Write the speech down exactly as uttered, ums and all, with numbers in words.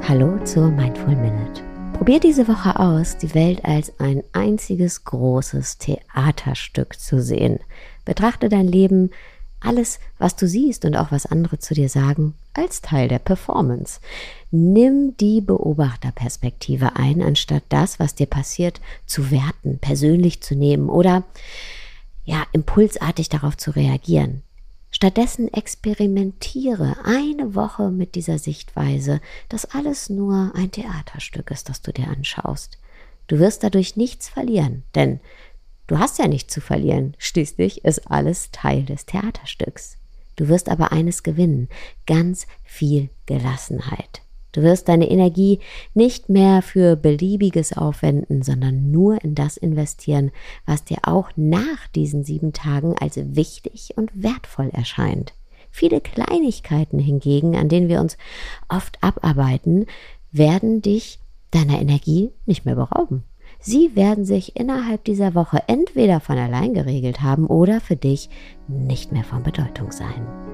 Hallo zur Mindful Minute. Probier diese Woche aus, die Welt als ein einziges großes Theaterstück zu sehen. Betrachte dein Leben, alles, was du siehst und auch was andere zu dir sagen, als Teil der Performance. Nimm die Beobachterperspektive ein, anstatt das, was dir passiert, zu werten, persönlich zu nehmen oder ja, impulsartig darauf zu reagieren. Stattdessen experimentiere eine Woche mit dieser Sichtweise, dass alles nur ein Theaterstück ist, das du dir anschaust. Du wirst dadurch nichts verlieren, denn du hast ja nichts zu verlieren. Schließlich ist alles Teil des Theaterstücks. Du wirst aber eines gewinnen, ganz viel Gelassenheit. Du wirst deine Energie nicht mehr für Beliebiges aufwenden, sondern nur in das investieren, was dir auch nach diesen sieben Tagen als wichtig und wertvoll erscheint. Viele Kleinigkeiten hingegen, an denen wir uns oft abarbeiten, werden dich deiner Energie nicht mehr berauben. Sie werden sich innerhalb dieser Woche entweder von allein geregelt haben oder für dich nicht mehr von Bedeutung sein.